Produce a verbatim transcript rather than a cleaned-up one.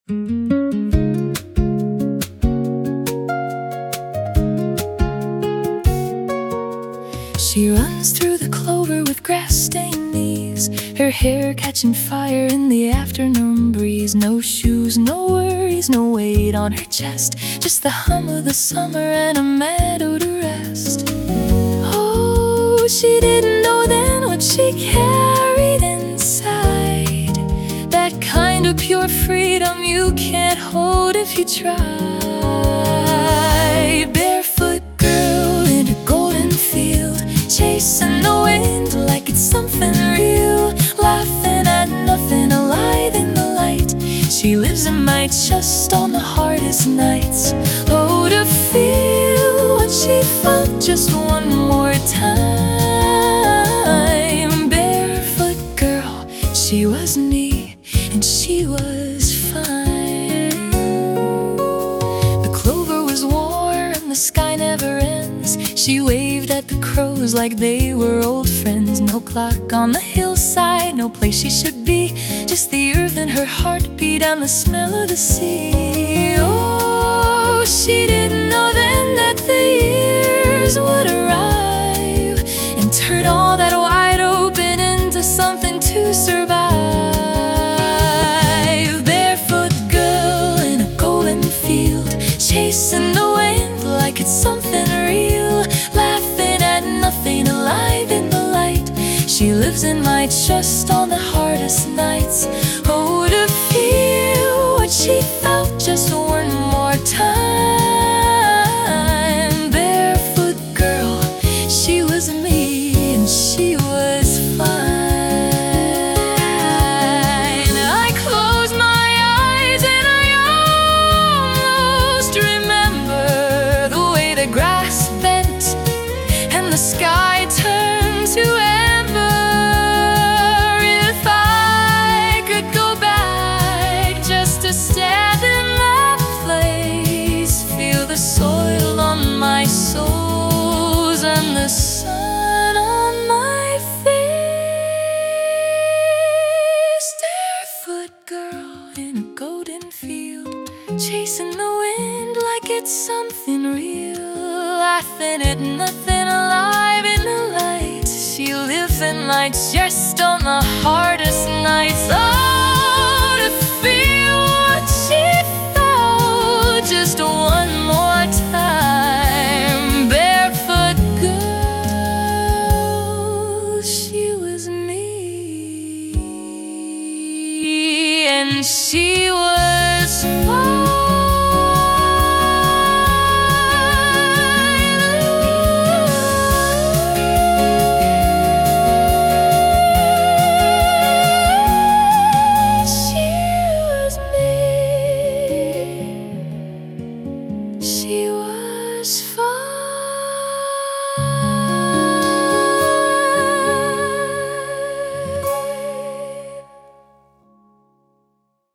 She runs through the clover with grass-stained knees, her hair catching fire in the afternoon breeze. No shoes, no worries, no weight on her chest, just the hum of the summer and a meadow to rest. Oh, she didn't know then what she carried inside, that kind of pure freedom you can't hold if you try. Barefoot girl in a golden field, chasing the wind like it's something real, laughing at nothing, alive in the light. She lives in my chest on the hardest nights. Oh, to feel what she felt just one more time. Barefoot girl, she was me, and she was fine. The clover was warm, the sky never ends. She waved at the crows like they were old friends. No clock on the hillside, no place she should be, just the earth and her heartbeat and the smell of the sea. Oh, she didn't know then that the years would arrive and turn all that wide open into something to survive. Barefoot girl in a golden field, chasing the wind like it's something real, laughing at nothing, alive in the light. She lives in my chest on the hardest nights. Oh, to feel what she felt just one more time. Barefoot girl, she was me, and she was fine. I close my eyes and I almost remember the way the grass bent and the sky turned to amber. If I could go back just to stand in that place, feel the soil on my soles and the sun on my face. Barefoot girl in a golden field, chasing the wind like it's something real, laughing at nothing, alive in the light. She lives in my chest on the hardest nights. Oh, to feel what she felt just one more time. Barefoot girl, she was me, and she was fine.